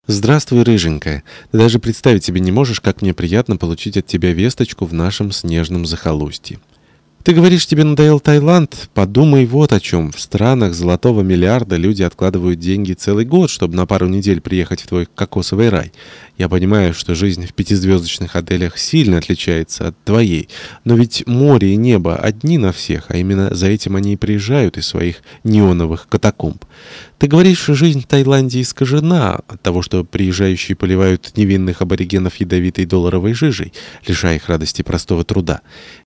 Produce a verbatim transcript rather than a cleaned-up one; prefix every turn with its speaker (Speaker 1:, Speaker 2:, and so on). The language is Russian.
Speaker 1: Здравствуй, рыженькая. Ты даже представить себе не можешь, как мне приятно получить от тебя весточку в нашем снежном захолустье. Ты говоришь, тебе надоел Таиланд? Подумай вот о чем. В странах золотого миллиарда люди откладывают деньги целый год, чтобы на пару недель приехать в твой кокосовый рай. Я понимаю, что жизнь в пятизвездочных отелях сильно отличается от твоей, но ведь море и небо одни на всех, а именно за этим они и приезжают из своих неоновых катакомб. Ты говоришь, что жизнь в Таиланде искажена от того, что приезжающие поливают невинных аборигенов ядовитой долларовой жижей, лишая их радости простого труда.